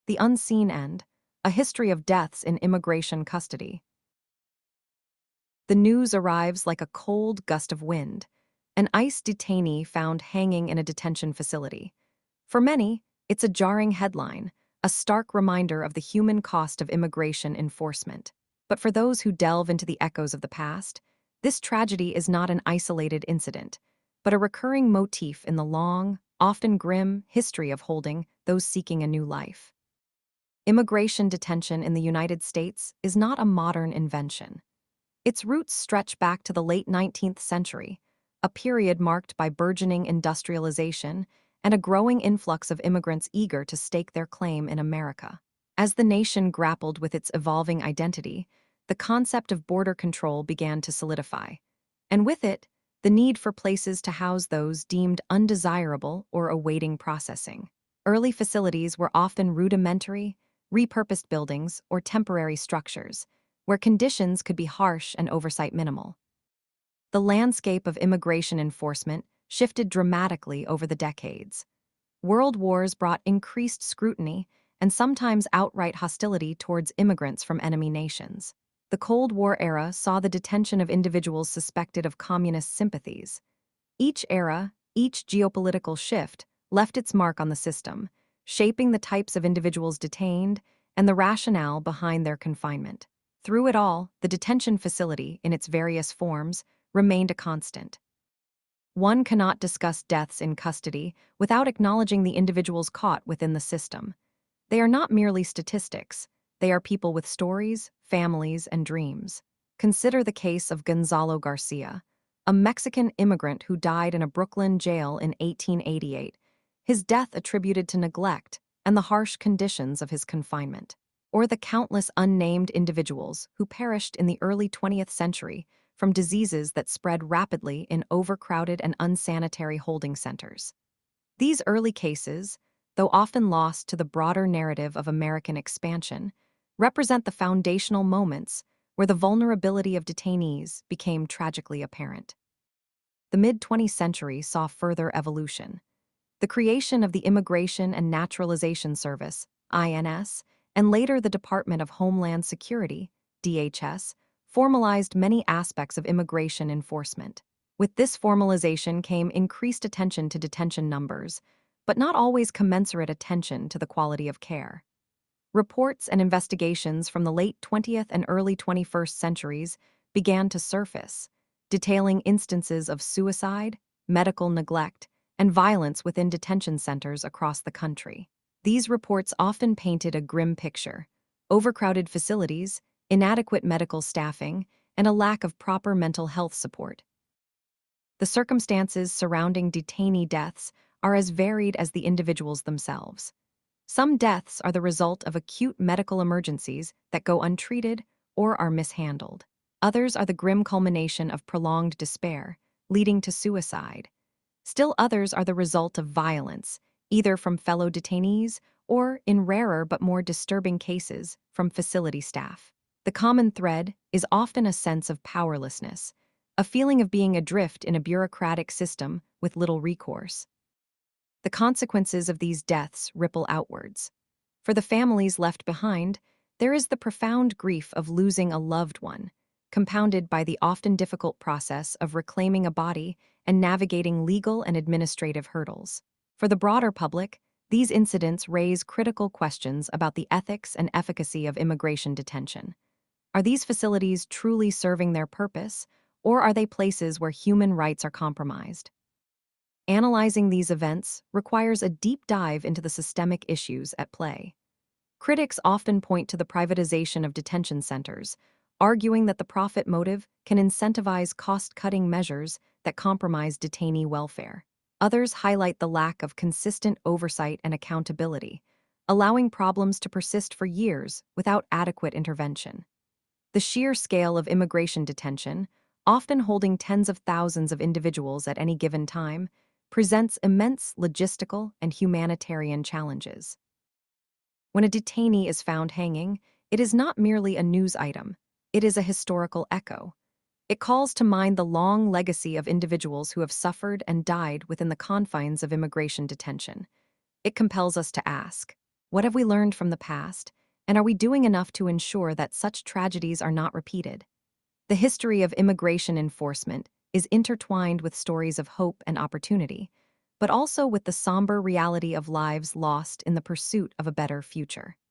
The Unseen End, a history of deaths in immigration custody. The news arrives like a cold gust of wind. An ICE detainee found hanging in a detention facility. For many, it's a jarring headline, a stark reminder of the human cost of immigration enforcement. But for those who delve into the echoes of the past, this tragedy is not an isolated incident, but a recurring motif in the long, often grim history of holding those seeking a new life. Immigration detention in the United States is not a modern invention. Its roots stretch back to the late 19th century, a period marked by burgeoning industrialization and a growing influx of immigrants eager to stake their claim in America. As the nation grappled with its evolving identity, the concept of border control began to solidify, and with it, the need for places to house those deemed undesirable or awaiting processing. Early facilities were often rudimentary, repurposed buildings, or temporary structures, where conditions could be harsh and oversight minimal. The landscape of immigration enforcement shifted dramatically over the decades. World wars brought increased scrutiny and sometimes outright hostility towards immigrants from enemy nations. The Cold War era saw the detention of individuals suspected of communist sympathies. Each era, each geopolitical shift, left its mark on the system, shaping the types of individuals detained and the rationale behind their confinement. Through it all, the detention facility, in its various forms, remained a constant. One cannot discuss deaths in custody without acknowledging the individuals caught within the system. They are not merely statistics, they are people with stories, families, and dreams. Consider the case of Gonzalo Garcia, a Mexican immigrant who died in a Brooklyn jail in 1888, his death attributed to neglect and the harsh conditions of his confinement. Or the countless unnamed individuals who perished in the early 20th century from diseases that spread rapidly in overcrowded and unsanitary holding centers. These early cases, though often lost to the broader narrative of American expansion, represent the foundational moments where the vulnerability of detainees became tragically apparent. The mid-20th century saw further evolution. The creation of the Immigration and Naturalization Service, INS, and later the Department of Homeland Security, DHS, formalized many aspects of immigration enforcement. With this formalization came increased attention to detention numbers, but not always commensurate attention to the quality of care. Reports and investigations from the late 20th and early 21st centuries began to surface, detailing instances of suicide, medical neglect, and violence within detention centers across the country. These reports often painted a grim picture: overcrowded facilities, inadequate medical staffing, and a lack of proper mental health support. The circumstances surrounding detainee deaths are as varied as the individuals themselves. Some deaths are the result of acute medical emergencies that go untreated or are mishandled. Others are the grim culmination of prolonged despair, leading to suicide. Still others are the result of violence, either from fellow detainees or, in rarer but more disturbing cases, from facility staff. The common thread is often a sense of powerlessness, a feeling of being adrift in a bureaucratic system with little recourse. The consequences of these deaths ripple outwards. For the families left behind, there is the profound grief of losing a loved one, compounded by the often difficult process of reclaiming a body and navigating legal and administrative hurdles. For the broader public, these incidents raise critical questions about the ethics and efficacy of immigration detention. Are these facilities truly serving their purpose, or are they places where human rights are compromised? Analyzing these events requires a deep dive into the systemic issues at play. Critics often point to the privatization of detention centers, arguing that the profit motive can incentivize cost-cutting measures that compromise detainee welfare. Others highlight the lack of consistent oversight and accountability, allowing problems to persist for years without adequate intervention. The sheer scale of immigration detention, often holding tens of thousands of individuals at any given time, presents immense logistical and humanitarian challenges. When a detainee is found hanging, it is not merely a news item, it is a historical echo. It calls to mind the long legacy of individuals who have suffered and died within the confines of immigration detention. It compels us to ask, What have we learned from the past? And are we doing enough to ensure that such tragedies are not repeated? The history of immigration enforcement is intertwined with stories of hope and opportunity, but also with the somber reality of lives lost in the pursuit of a better future.